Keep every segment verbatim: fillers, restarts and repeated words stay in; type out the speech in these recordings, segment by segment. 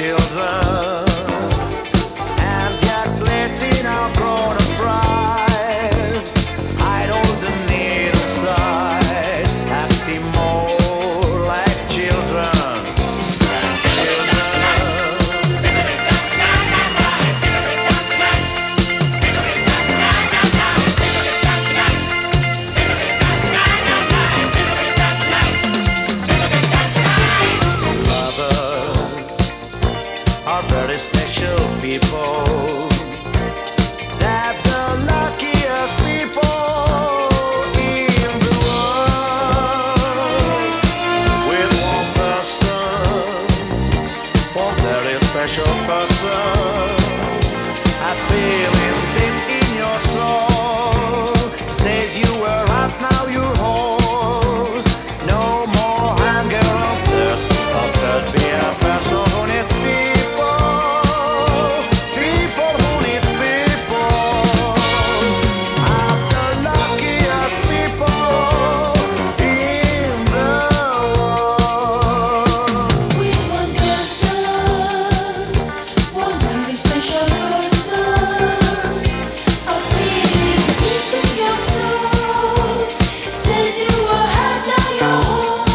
children, and yet letting our grown up bride hide all the need inside, acting more like children. Are very special people. They're the luckiest people in the world. With one person, one very special person, a feeling deep in your soul says you were half, now you're whole. No more hunger or thirst, of thirst be a person who needs peace.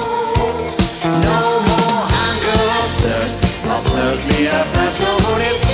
Be a person who needs